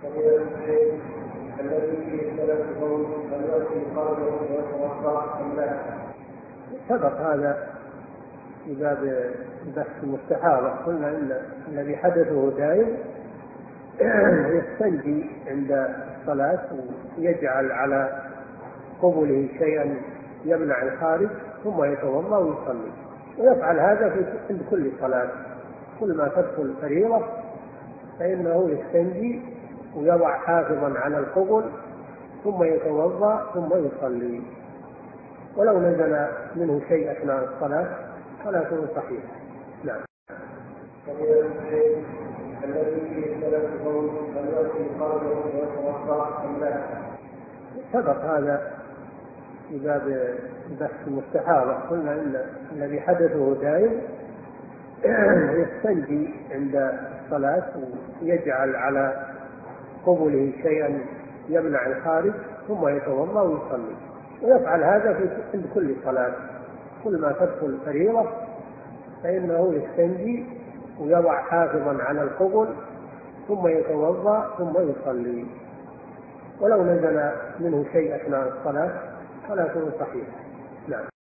الذي يختلف قوله هل يأتي قلبه ويتوضأ أم لا؟ سبق هذا في باب بحث المستحاضة، قلنا إن الذي حدثه دائم يستنجي عند الصلاة ويجعل على قبله شيئا يمنع الخارج ثم يتوضأ ويصلي، ويفعل هذا في عند كل صلاة. كل ما تدخل فريضة فإنه يستنجي ويضع حافظا على القبل ثم يتوضأ ثم يصلي، ولو نزل منه شيء أثناء الصلاة صلاته صحيحة. نعم. الذي يختلف قوله هل يأتي قلبه ويتوضأ أم لا؟ سبق هذا في باب بحث المستحاضة، قلنا إن الذي حدثه دائم يستنجي عند الصلاة ويجعل على قبله شيئا يمنع الخارج ثم يتوضأ ويصلي، ويفعل هذا في عند كل صلاة. كل ما تدخل فريضة فإنه يستنجي ويضع حافظا على القبل ثم يتوضأ ثم يصلي، ولو نزل منه شيء أثناء الصلاة صلاته صحيحة. نعم.